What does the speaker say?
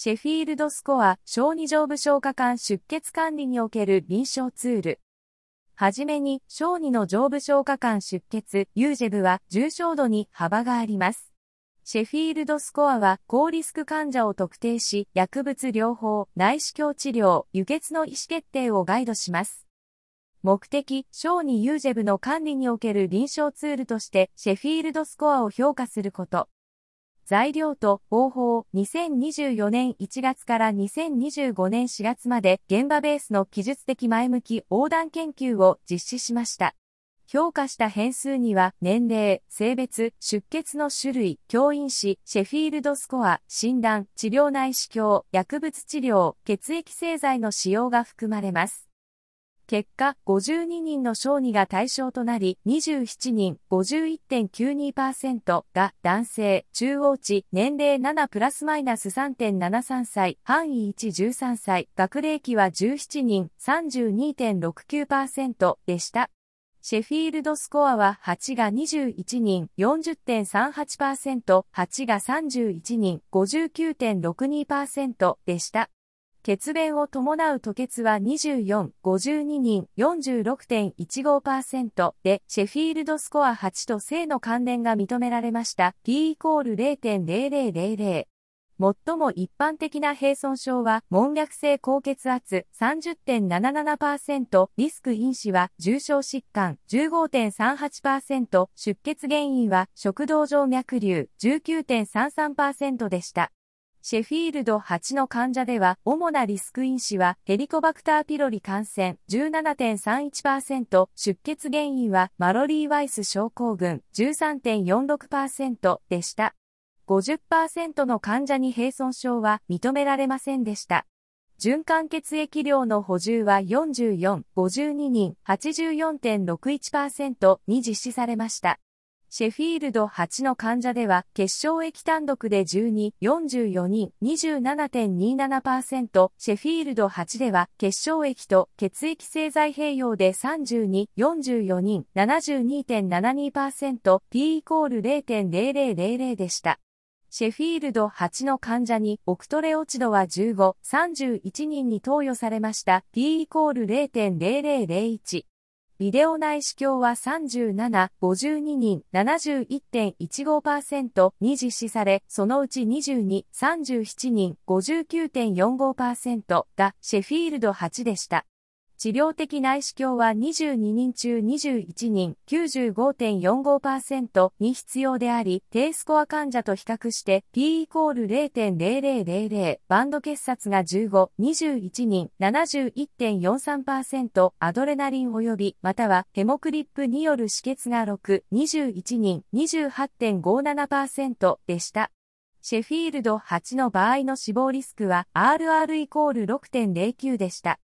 シェフィールドスコア小児上部消化管出血管理における臨床ツール。はじめに、小児の上部消化管出血、ユージェブは重症度に幅があります。シェフィールドスコアは高リスク患者を特定し、薬物療法、内視鏡治療、輸血の意思決定をガイドします。目的、小児ユージェブの管理における臨床ツールとして、シェフィールドスコアを評価すること。材料と方法、2024年1月から2025年4月まで現場ベースの技術的前向き横断研究を実施しました。評価した変数には年齢、性別、出血の種類、教員誌、シェフィールドスコア、診断、治療内視鏡、薬物治療、血液製剤の使用が含まれます。結果、52人の小児が対象となり、27人、51.92% が男性、中央値、年齢7プラスマイナス 3.73 歳、範囲1、13歳、学齢期は17人、32.69% でした。シェフィールドスコアは8が21人、40.38%、8が31人、59.62% でした。血便を伴う吐血は24、52人、46.15% で、シェフィールドスコア8と性の関連が認められました。P=0.0000。最も一般的な併存症は、門脈性高血圧 30.77%、リスク因子は重症疾患 15.38%、出血原因は食道静脈瘤 19.33% でした。シェフィールド8の患者では、主なリスク因子は、ヘリコバクターピロリ感染 17.31%、出血原因は、マロリー・ワイス症候群 13.46% でした。50% の患者に併存症は認められませんでした。循環血液量の補充は44、52人 84.61% に実施されました。シェフィールド8の患者では、血小液単独で12、44人、27.27%、シェフィールド8では、血小液と血液製剤併用で32、44人、72.72%、P=0.0000 でした。シェフィールド8の患者に、オクトレオチドは15、31人に投与されました。P=0.0001。ビデオ内視鏡は37、52人、71.15% に実施され、そのうち22、37人、59.45% がシェフィールド8でした。治療的内視鏡は22人中21人、95.45% に必要であり、低スコア患者と比較して P=0.0000、バンド結紮が15、21人、71.43%、アドレナリン及び、またはヘモクリップによる止血が6、21人、28.57% でした。シェフィールド8の場合の死亡リスクは RR=6.09 でした。